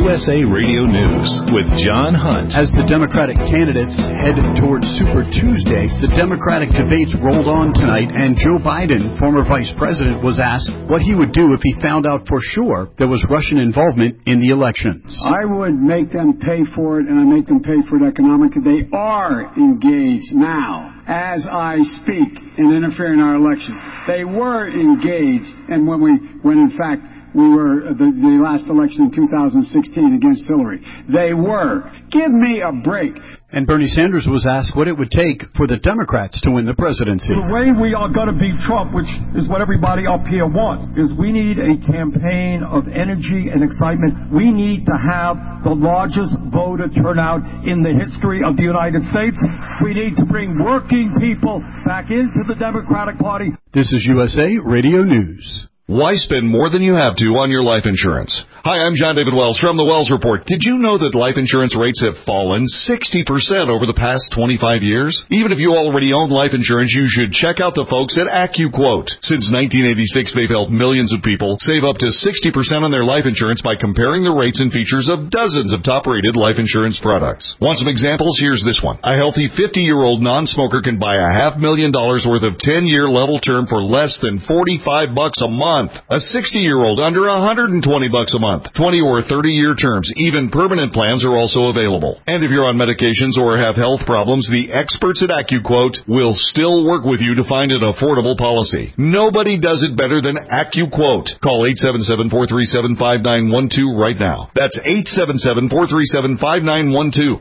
USA Radio News with John Hunt. As the Democratic candidates head towards Super Tuesday, the Democratic debates rolled on tonight, and Joe Biden, former vice president, was asked what he would do if he found out for sure there was Russian involvement in the elections. I would make them pay for it, and I make them pay for it economically. They are engaged now, as I speak, in interfering in our election. They were engaged, and when in fact we were the last election in 2016 against Hillary. They were. Give me a break. And Bernie Sanders was asked what it would take for the Democrats to win the presidency. The way we are going to beat Trump, which is what everybody up here wants, is we need a campaign of energy and excitement. We need to have the largest voter turnout in the history of the United States. We need to bring working people back into the Democratic Party. This is USA Radio News. Why spend more than you have to on your life insurance? Hi, I'm John David Wells from the Wells Report. Did you know that life insurance rates have fallen 60% over the past 25 years? Even if you already own life insurance, you should check out the folks at AccuQuote. Since 1986, they've helped millions of people save up to 60% on their life insurance by comparing the rates and features of dozens of top-rated life insurance products. Want some examples? Here's this one. A healthy 50-year-old non-smoker can buy a $500,000 worth of 10-year level term for less than $45 a month. A 60-year-old under $120 a month. 20 or 30-year terms. Even permanent plans are also available. And if you're on medications or have health problems, the experts at AccuQuote will still work with you to find an affordable policy. Nobody does it better than AccuQuote. Call 877-437-5912 right now. That's 877-437-5912.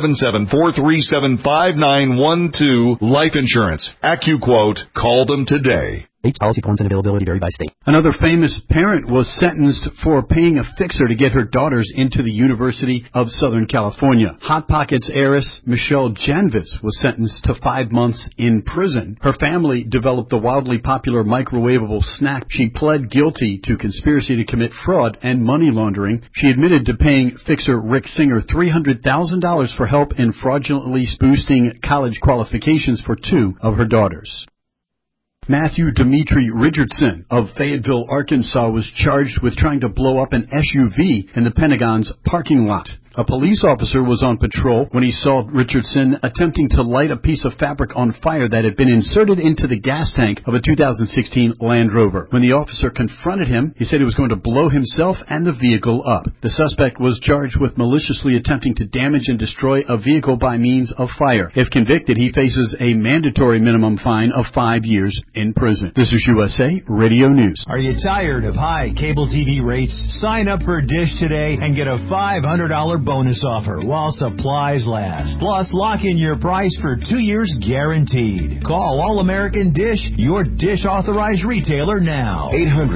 877-437-5912. Life insurance. AccuQuote. Call them today. Policy forms and availability vary by state. Another famous parent was sentenced for paying a fixer to get her daughters into the University of Southern California. Hot Pockets heiress Michelle Janvis was sentenced to 5 months in prison. Her family developed the wildly popular microwavable snack. She pled guilty to conspiracy to commit fraud and money laundering. She admitted to paying fixer Rick Singer $300,000 for help in fraudulently boosting college qualifications for 2 of her daughters. Matthew Dimitri Richardson of Fayetteville, Arkansas, was charged with trying to blow up an SUV in the Pentagon's parking lot. A police officer was on patrol when he saw Richardson attempting to light a piece of fabric on fire that had been inserted into the gas tank of a 2016 Land Rover. When the officer confronted him, he said he was going to blow himself and the vehicle up. The suspect was charged with maliciously attempting to damage and destroy a vehicle by means of fire. If convicted, he faces a mandatory minimum fine of 5 years in prison. This is USA Radio News. Are you tired of high cable TV rates? Sign up for Dish today and get a $500 bonus offer while supplies last. Plus, lock in your price for 2 years guaranteed. Call All-American Dish, your Dish authorized retailer now.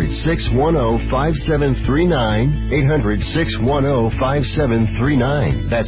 800-610-5739. 800-610-5739. That's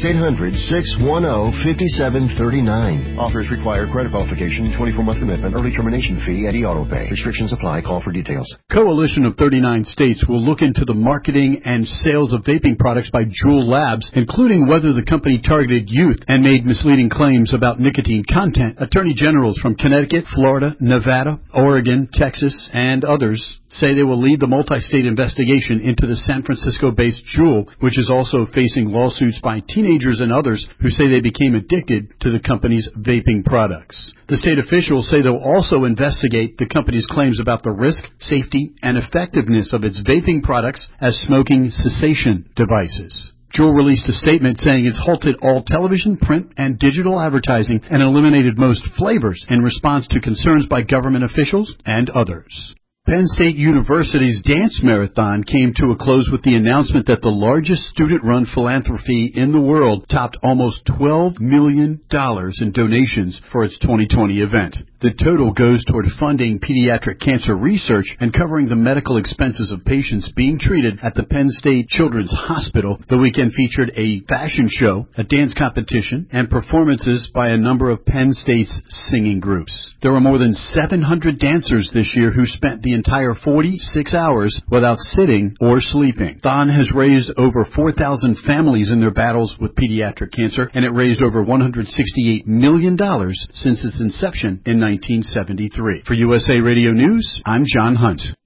800-610-5739. Offers require credit qualification, 24-month commitment, early termination fee, and auto pay. Restrictions apply. Call for details. Coalition of 39 states will look into the marketing and sales of vaping products by Juul Labs, including whether the company targeted youth and made misleading claims about nicotine content. Attorney generals from Connecticut, Florida, Nevada, Oregon, Texas, and others say they will lead the multi-state investigation into the San Francisco-based Juul, which is also facing lawsuits by teenagers and others who say they became addicted to the company's vaping products. The state officials say they'll also investigate the company's claims about the risk, safety, and effectiveness of its vaping products as smoking cessation devices. Juul released a statement saying it's halted all television, print, and digital advertising and eliminated most flavors in response to concerns by government officials and others. Penn State University's dance marathon came to a close with the announcement that the largest student-run philanthropy in the world topped almost $12 million in donations for its 2020 event. The total goes toward funding pediatric cancer research and covering the medical expenses of patients being treated at the Penn State Children's Hospital. The weekend featured a fashion show, a dance competition, and performances by a number of Penn State's singing groups. There were more than 700 dancers this year who spent the entire 46 hours without sitting or sleeping. Thon has raised over 4,000 families in their battles with pediatric cancer, and it raised over $168 million since its inception in 1973. For USA Radio News, I'm John Hunt.